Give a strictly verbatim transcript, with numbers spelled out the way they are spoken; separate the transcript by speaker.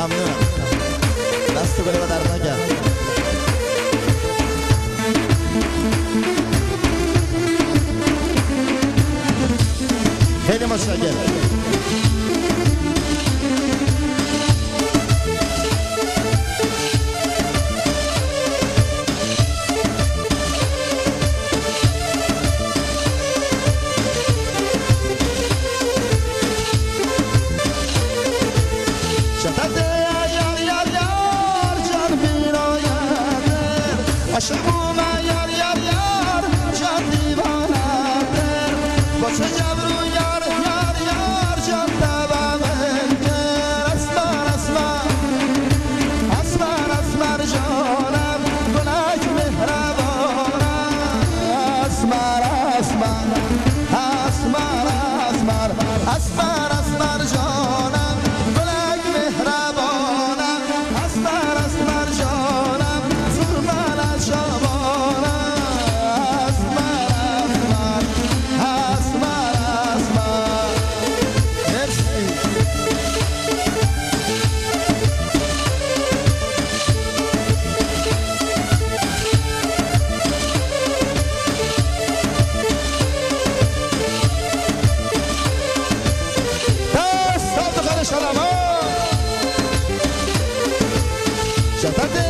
Speaker 1: ممنونم. دست گله و درد نکرد. خیلی متشکرم. عاشقم یار یار یار جان دیوانه در واسه جبرو یار یار یار جان تبامن در اسمر اسمر اسمر اسمر جانم گناه مهربانم اسمر اسمر اسمر اسمر اسمر اسمر جانم گناه مهربانم اسمر اسمر جانم Şatate